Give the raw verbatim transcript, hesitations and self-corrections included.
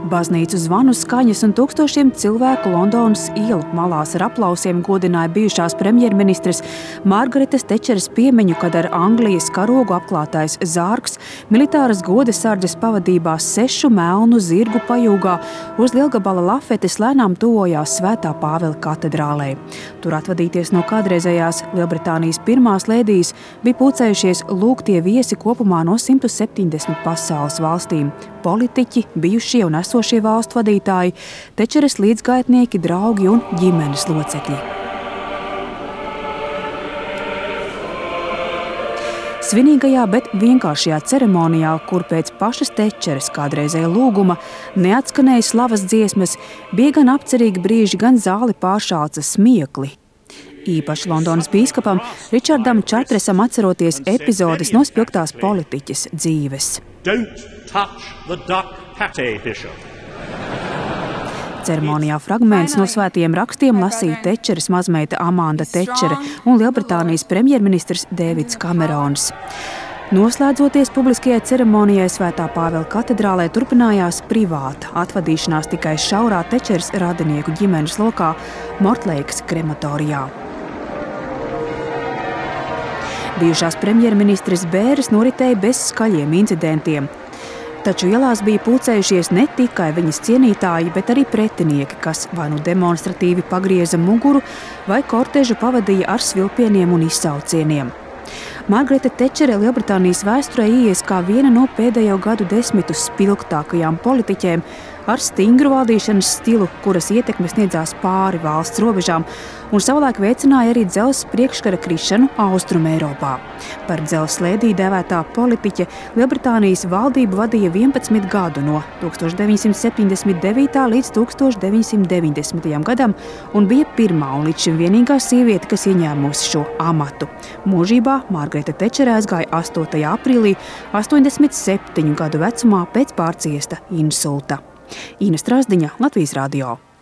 Baznīcu zvanu skaņas un tūkstošiem cilvēku Londonas ielu malās ar aplausiem godināja bijušās premjerministres Margaretes Tečeres piemiņu, kad ar Anglijas karogu apklātais zārks militāras godesardzes pavadībā sešu melnu zirgu pajūgā uz lielgabala lafetes lēnām tuvojās Svētā Pāvila katedrālei. Tur atvadīties no kādreizējās Lielbritānijas pirmās lēdijas bija pulcējušies lūgtie viesi kopumā no simt septiņdesmit pasaules valstīm. Politiķi, bijušie un esošie valstu vadītāji, Tečeres līdzgaitnieki, draugi un ģimenes locekļi. Svinīgajā, bet vienkāršajā ceremonijā, kur pēc pašas Tečeres kādreizēja lūguma neatskanēja slavas dziesmas, bija gan apcerīgi brīži, gan zāli pāršāca smiekli. Īpaši Londonas bīskapam Ričardam Čartresam atceroties epizodes no spilgtās politiķes dzīves. Don't touch the duck pate, Bishop. Ceremonijā fragments no svētajiem rakstiem lasīja Tečeres mazmeita Amanda Tečere un Lielbritānijas premjerministrs Dēvids Kamerons. Noslēdzoties publiskajai ceremonijai Svētā Pāvila katedrālē turpinājās privāta atvadīšanās tikai šaurā Tečeres radinieku ģimenes lokā Mortleikas krematorijā. Bijušās premjerministres bēres noritēja bez skaļiem incidentiem. Taču ielās bija pulcējušies ne tikai viņas cienītāji, bet arī pretinieki, kas vai nu demonstratīvi pagrieza muguru, vai kortežu pavadīja ar svilpieniem un izsaucieniem. Margarete Tečere Lielbritānijas vēsturē ieies kā viena no pēdējo gadu desmitu spilgtākajām politiķēm ar stingru valdīšanas stilu, kuras ietekme sniedzās pāri valsts robežām un savulaik veicināja arī dzelzs priekškara krišanu Austrumu Eiropā. Par dzelzs lēdī dēvētā politiķe Lielbritānijas valdību vadīja vienpadsmit gadu no tūkstoš deviņsimt septiņdesmit devītā līdz tūkstoš deviņsimt deviņdesmitajam gadam un bija pirmā un līdz šim vienīgā sieviete, kas ieņēmusi šo amatu. Mūžībā Margarete Tečere aizgāja astotajā aprīlī astoņdesmit septiņu gadu vecumā pēc pārciesta insulta. Ina Strasdiņa, Latvijas radio.